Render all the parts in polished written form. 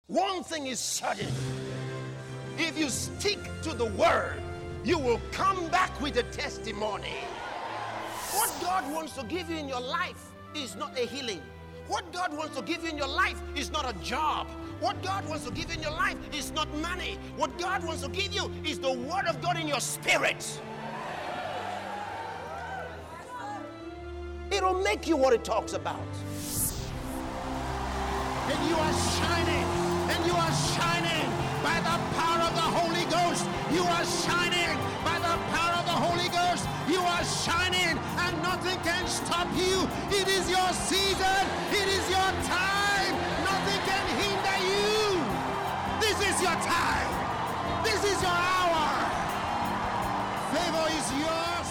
One thing is certain. If you stick to the word, you will come back with a testimony. What God wants to give you in your life is not a healing. What God wants to give you in your life is not a job. What God wants to give you in your life is not money. What God wants to give you is the word of God in your spirit. It'll make you what it talks about. And you are shining. And you are shining by the power of the Holy Ghost. You are shining by the power of the Holy Ghost. You are shining and nothing can stop you. It is your season. It is your time. Nothing can hinder you. This is your time. This is your hour. Favor is yours.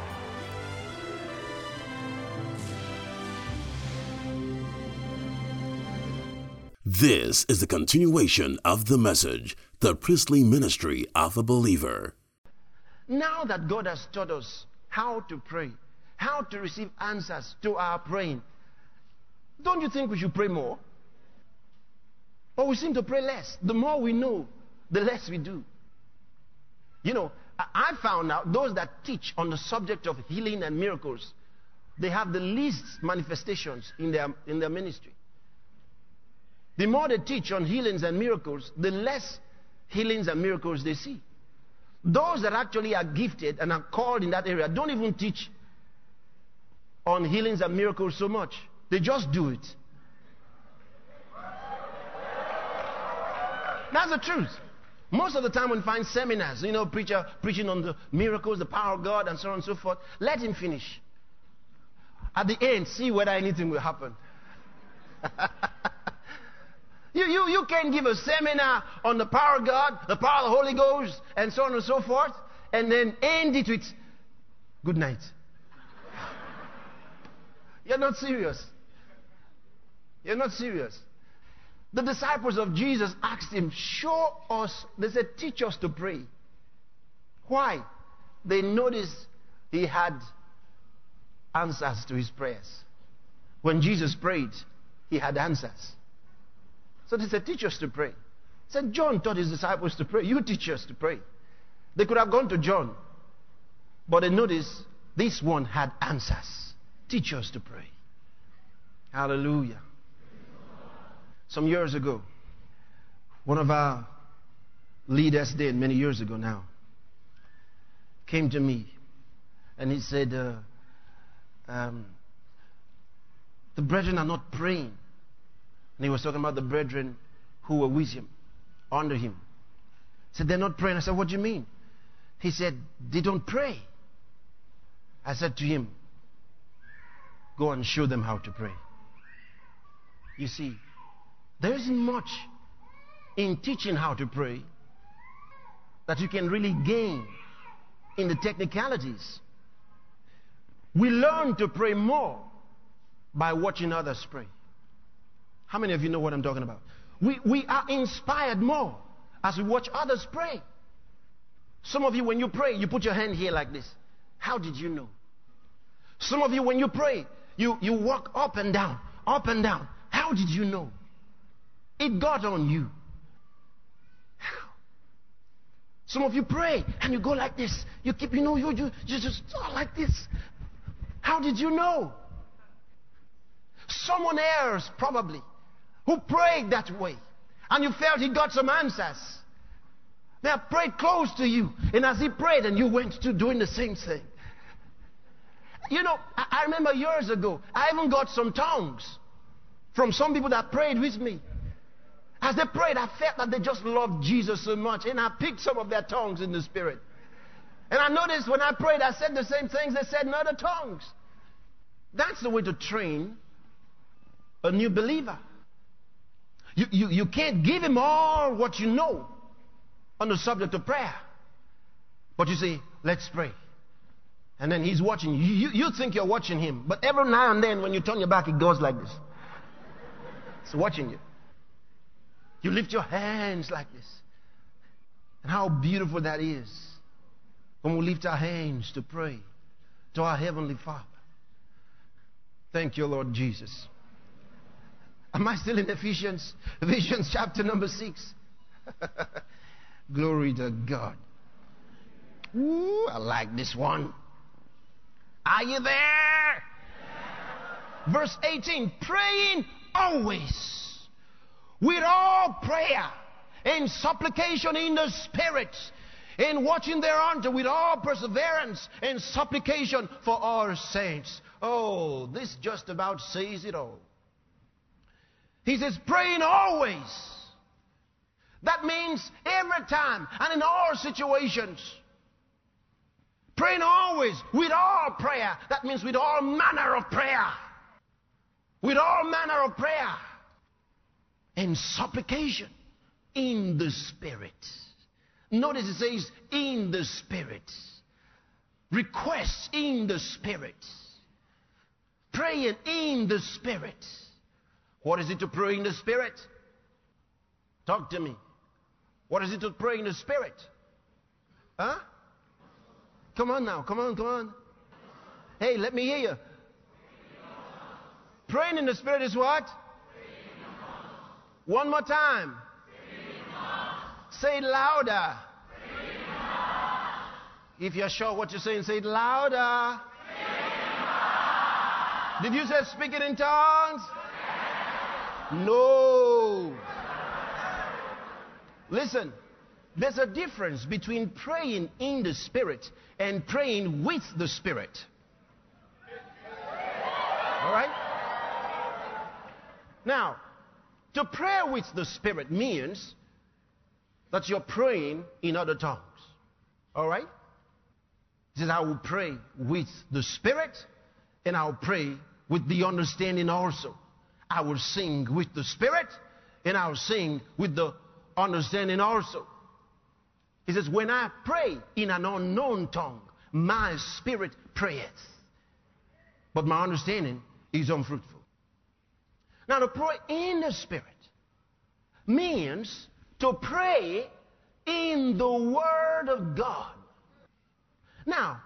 This is the continuation of the message, the priestly ministry of a believer. Now that God has taught us how to pray, how to receive answers to our praying, don't you think we should pray more? Or we seem to pray less. The more we know, the less we do. You know, I found out those that teach on the subject of healing and miracles, they have the least manifestations in their ministry. The more they teach on healings and miracles, the less healings and miracles they see. Those that actually are gifted and are called in that area don't even teach on healings and miracles so much. They just do it. That's the truth. Most of the time when you find seminars, preacher preaching on the miracles, the power of God, and so on and so forth, let him finish. At the end, see whether anything will happen. You can't give a seminar on the power of God, the power of the Holy Ghost, and so on and so forth, and then end it with good night. You're not serious. You're not serious. The disciples of Jesus asked him, show us, they said, teach us to pray. Why? They noticed he had answers to his prayers. When Jesus prayed, he had answers. So they said, teach us to pray. He said, John taught his disciples to pray. You teach us to pray. They could have gone to John. But they noticed this one had answers. Teach us to pray. Hallelujah. Some years ago, one of our leaders did, many years ago now, came to me and he said, the brethren are not praying. And he was talking about the brethren who were with him, under him. He said, they're not praying. I said, what do you mean? He said, they don't pray. I said to him, go and show them how to pray. You see, there isn't much in teaching how to pray that you can really gain in the technicalities. We learn to pray more by watching others pray. How many of you know what I'm talking about? We are inspired more as we watch others pray. Some of you, when you pray, you put your hand here like this. How did you know? Some of you, when you pray, you walk up and down, up and down. How did you know? It got on you. How? Some of you pray and you go like this. You keep, you just like this. How did you know? Someone else probably who prayed that way and you felt he got some answers. They have prayed close to you, and as he prayed and you went to doing the same thing. I remember years ago, I even got some tongues from some people that prayed with me. As they prayed, I felt that they just loved Jesus so much, and I picked some of their tongues in the spirit. And I noticed when I prayed, I said the same things they said in other tongues. That's the way to train a new believer. You can't give him all what you know on the subject of prayer. But you say, let's pray. And then he's watching you. You think you're watching him. But every now and then when you turn your back, it goes like this. It's watching you. You lift your hands like this. And how beautiful that is when we lift our hands to pray to our Heavenly Father. Thank you, Lord Jesus. Am I still in Ephesians? Ephesians chapter number 6. Glory to God. Ooh, I like this one. Are you there? Verse 18. Praying always with all prayer and supplication in the Spirit, and watching thereunto with all perseverance and supplication for our saints. Oh, this just about says it all. He says, praying always. That means every time and in all situations. Praying always with all prayer. That means with all manner of prayer. With all manner of prayer. And supplication in the Spirit. Notice it says in the Spirit. Requests in the Spirit. Praying in the Spirit. What is it to pray in the Spirit? Talk to me. What is it to pray in the Spirit? Huh? Come on now. Come on. Hey, let me hear you. Praying in the Spirit is what? One more time. Say it louder. If you're sure what you're saying, say it louder. Did you say speak it in tongues? No. Listen, there's a difference between praying in the Spirit and praying with the Spirit. All right? Now, to pray with the Spirit means that you're praying in other tongues. All right? He says, I will pray with the Spirit, and I'll pray with the understanding also. I will sing with the Spirit, and I'll sing with the understanding also. He says, when I pray in an unknown tongue, my spirit prayeth, but my understanding is unfruitful. Now, to pray in the Spirit means to pray in the Word of God. Now,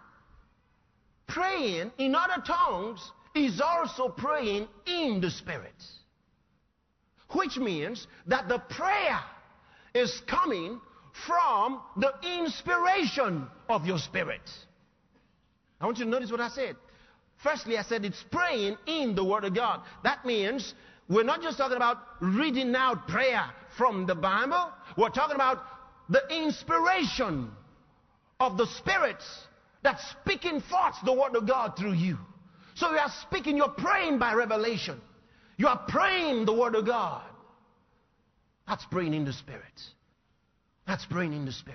praying in other tongues is also praying in the Spirit, which means that the prayer is coming from the inspiration of your spirit. I want you to notice what I said. Firstly, I said it's praying in the Word of God. That means we're not just talking about reading out prayer from the Bible. We're talking about the inspiration of the Spirit that's speaking forth the Word of God through you. So you are speaking, you're praying by revelation. You are praying the Word of God. That's praying in the Spirit. That's praying in the Spirit.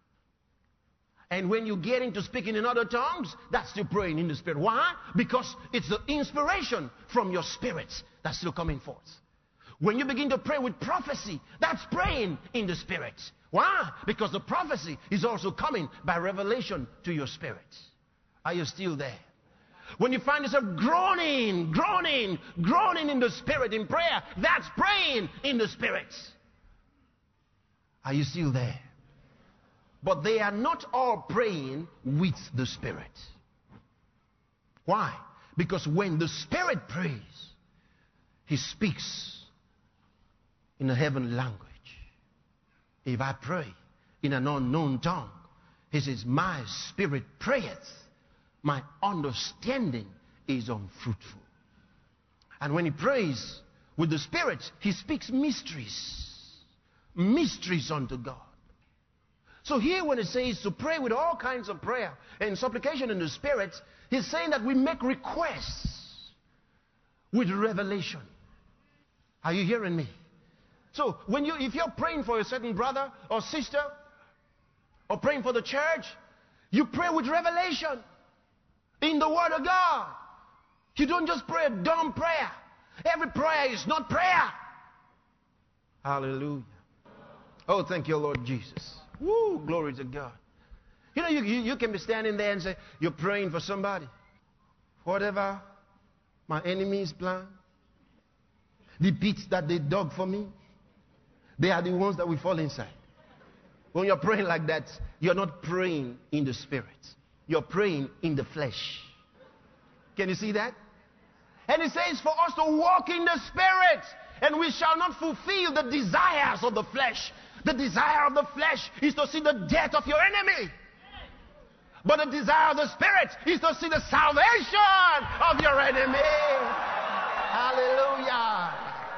And when you get into speaking in other tongues, that's still praying in the Spirit. Why? Because it's the inspiration from your spirit that's still coming forth. When you begin to pray with prophecy, that's praying in the Spirit. Why? Because the prophecy is also coming by revelation to your spirit. Are you still there? When you find yourself groaning in the Spirit in prayer, that's praying in the Spirit. Are you still there? But they are not all praying with the Spirit. Why? Because when the Spirit prays, He speaks in a heavenly language. If I pray in an unknown tongue, He says, my spirit prayeth, my understanding is unfruitful. And when He prays with the Spirit, He speaks mysteries unto God. So here when it says to pray with all kinds of prayer and supplication in the Spirit, He's saying that we make requests with revelation. Are you hearing me? So if you're praying for a certain brother or sister, or praying for the church, you pray with revelation in the Word of God. You don't just pray a dumb prayer. Every prayer is not prayer. Hallelujah. Oh, thank you, Lord Jesus. Woo, glory to God. You know, you can be standing there and say, you're praying for somebody. Whatever my enemies plan, the pits that they dug for me, they are the ones that will fall inside. When you're praying like that, you're not praying in the Spirit. You're praying in the flesh. Can you see that? And it says for us to walk in the Spirit. And we shall not fulfill the desires of the flesh. The desire of the flesh is to see the death of your enemy. But the desire of the Spirit is to see the salvation of your enemy. Hallelujah.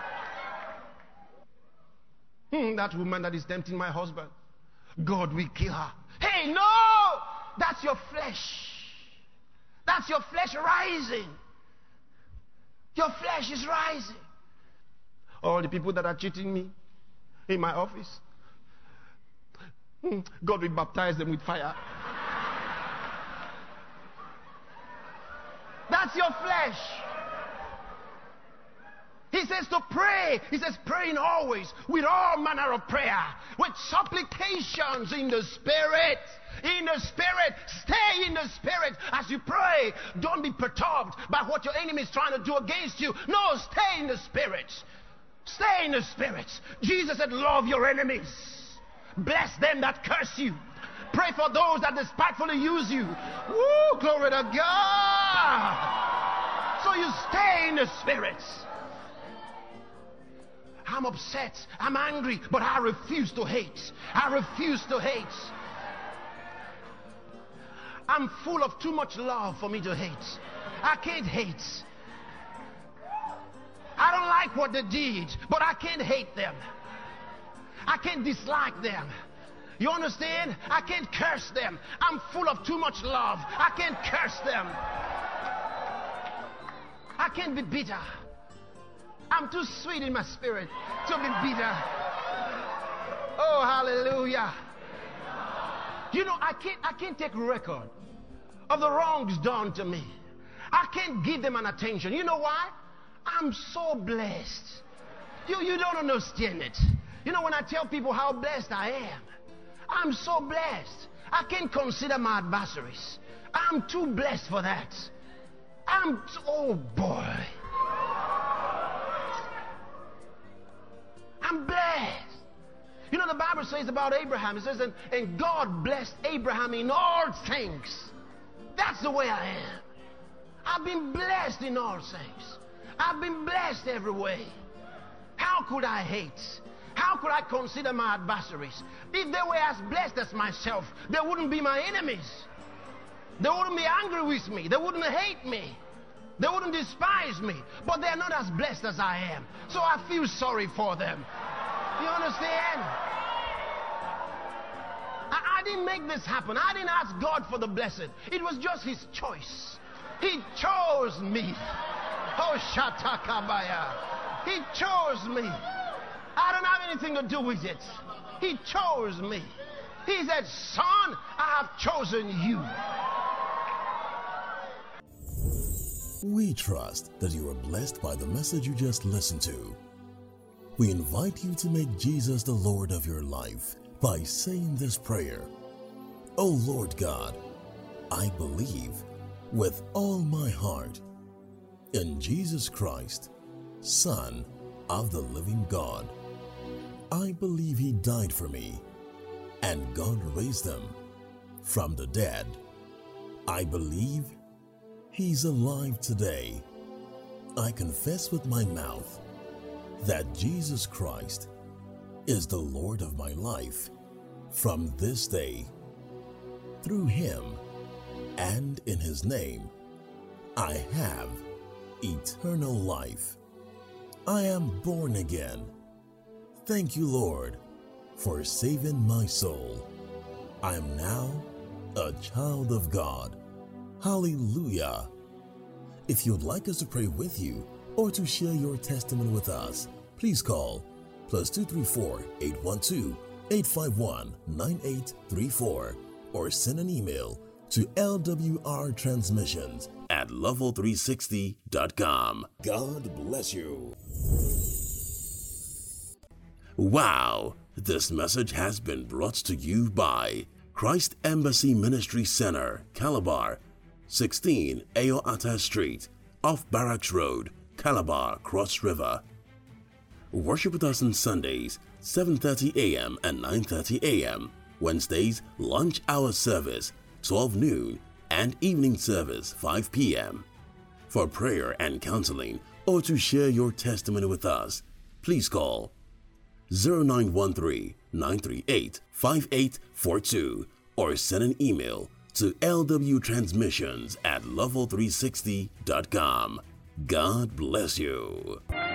That woman that is tempting my husband, God will kill her. Hey, no! That's your flesh. That's your flesh rising. Your flesh is rising. All the people that are cheating me in my office, God will baptize them with fire. That's your flesh. He says to pray. He says praying always with all manner of prayer, with supplications in the Spirit. In the Spirit. Stay in the Spirit as you pray. Don't be perturbed by what your enemy is trying to do against you. No, stay in the Spirit. Stay in the Spirit. Jesus said, love your enemies. Bless them that curse you. Pray for those that despitefully use you. Woo, glory to God. So you stay in the Spirit. I'm upset. I'm angry. But I refuse to hate. I refuse to hate. I'm full of too much love for me to hate. I can't hate. I don't like what they did, but I can't hate them. I can't dislike them. You understand? I can't curse them. I'm full of too much love. I can't curse them. I can't be bitter. I'm too sweet in my spirit to be bitter. Oh, hallelujah. You know, I can't take record of the wrongs done to me. I can't give them an attention. You know why? I'm so blessed. You don't understand it. You know, when I tell people how blessed I am, I'm so blessed. I can't consider my adversaries. I'm too blessed for that. Oh boy. I'm blessed. You know, the Bible says about Abraham, it says, and God blessed Abraham in all things. That's the way I am. I've been blessed in all things. I've been blessed every way. How could I hate? How could I consider my adversaries? If they were as blessed as myself, they wouldn't be my enemies. They wouldn't be angry with me. They wouldn't hate me. They wouldn't despise me. But they're not as blessed as I am. So I feel sorry for them. You understand? I didn't make this happen. I didn't ask God for the blessing. It was just His choice. He chose me. Oh, Shatakabaya. He chose me. I don't have anything to do with it. He chose me. He said, son, I have chosen you. We trust that you are blessed by the message you just listened to. We invite you to make Jesus the Lord of your life by saying this prayer. O Lord God, I believe with all my heart in Jesus Christ, Son of the living God. I believe He died for me, and God raised Him from the dead. I believe He's alive today. I confess with my mouth that Jesus Christ is the Lord of my life from this day. Through Him and in His name, I have eternal life. I am born again. Thank you, Lord, for saving my soul. I am now a child of God. Hallelujah. If you'd like us to pray with you or to share your testimony with us, please call +234 812 851 9834 or send an email to lwrtransmissions@level360.com. God bless you. Wow, this message has been brought to you by Christ Embassy Ministry Center, Calabar, 16 Ayoata Street, off Barracks Road, Calabar, Cross River. Worship with us on Sundays, 7:30 a.m. and 9:30 a.m. Wednesdays, lunch hour service, 12 noon, and evening service, 5 p.m. For prayer and counseling, or to share your testimony with us, please call 0913-938-5842 or send an email to lwtransmissions@level360.com. God bless you.